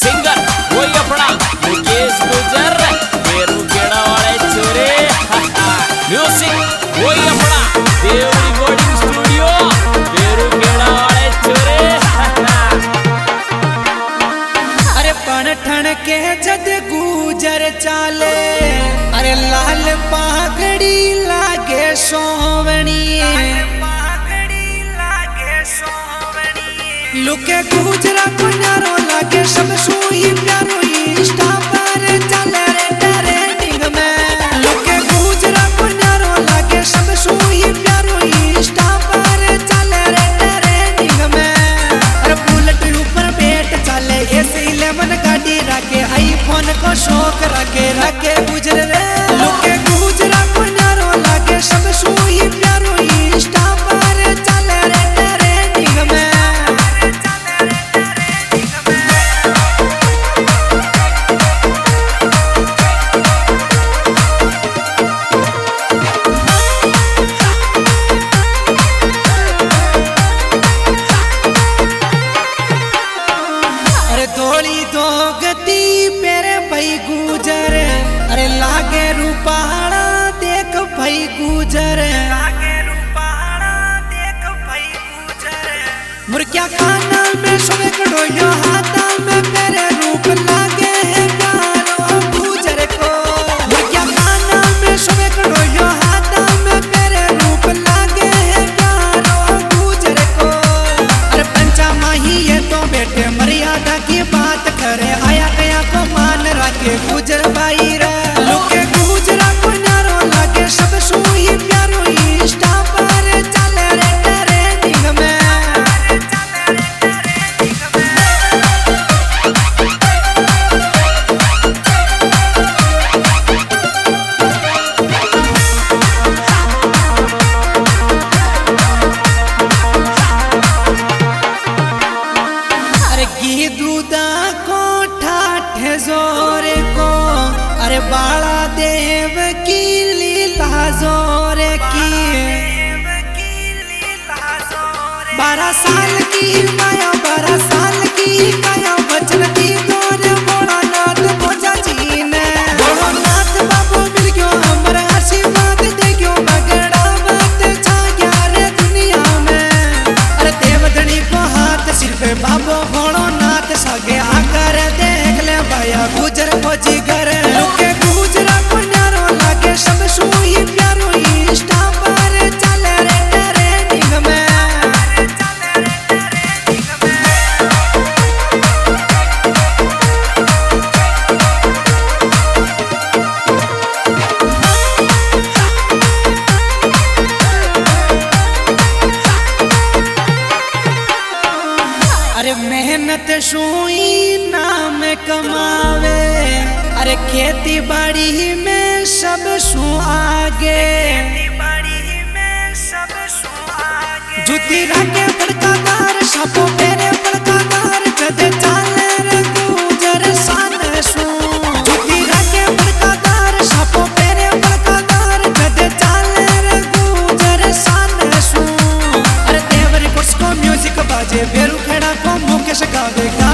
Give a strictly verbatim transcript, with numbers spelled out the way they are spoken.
singer वही अपना मुकेश गुजर बेरू केड़ा वाले छोरे म्यूजिक वही अपना देव रिकॉर्डिंग स्टूडियो बेरू केड़ा वाले छोरे अरे पण ठण के जद गुजर चाले अरे लाल पागड़ी लागे सोवनी लुके गुजरा कुन्यारो लागे सब सुई प्यारो इंस्टा पर चले रे ट्रेंडिंग में लुके गुजरा कुन्यारो लागे सब सुई प्यारो इंस्टा पर चले रे ट्रेंडिंग में अरे बुलेट ऊपर बैठ चले एस इलेवन गाड़ी रखे आईफोन को शौक रखे रखे गुजर रे लुके गुजरा कुन्यारो लागे सब सुई प्यारो इंस्टा पर चले रे ट्रेंडिंग में थोड़ी दो गति मेरे भाई गुजर अरे लागे रूपाड़ा देख भाई गुजर लागे रूपाड़ा देख भाई गुजर मुर्गिया खाना में सोए कड़ोयो हाथा में मेरे रूप लागे है प्यारो गुजर को मुर्गिया खाना में सोए कड़ोयो हाथा में मेरे रूप लागे है प्यारो गुजर को अरे पंचा माही ये तो बेटे मर्यादा की बात करे आया गया को मान रखे गुजर भाई रे लुके गुजरा को नारो लागे सब सुई प्यारो इंस्टा पर चले रे ट्रेंडिंग में अरे घी दूधा को ठाठे जोरे को अरे बाला देव की लीला जोरे की बारह साल की माया बारह साल की काया बचन की तोरे बोला नाथ बोझा जी ने बोलो नाथ बाबू मिल गयो हमर आशीर्वाद दे गयो बगड़ा बात छा गया रे दुनिया में अरे देवधनी को हाथ सिर पे बाबू भोलो नाथ सगे आकर देख ले भैया गुजर खोजी घर लुके गुजरा को नारो लागे सब सुई प्यारो इंस्टा पर चले रे ट्रेंडिंग में अरे मेहनत सुई नाम कमावे अरे खेती बाड़ी में सब सु आगे जुती रखे बड़कादार सापो पेरे बड़कादार जदे चाले रे गुजर सान सु जुती रखे बड़कादार सापो पेरे बड़कादार जदे चाले रे गुजर सान सु अरे देवरी कोर्स को म्यूजिक बाजे बेरू खेड़ा को मुकेश गावे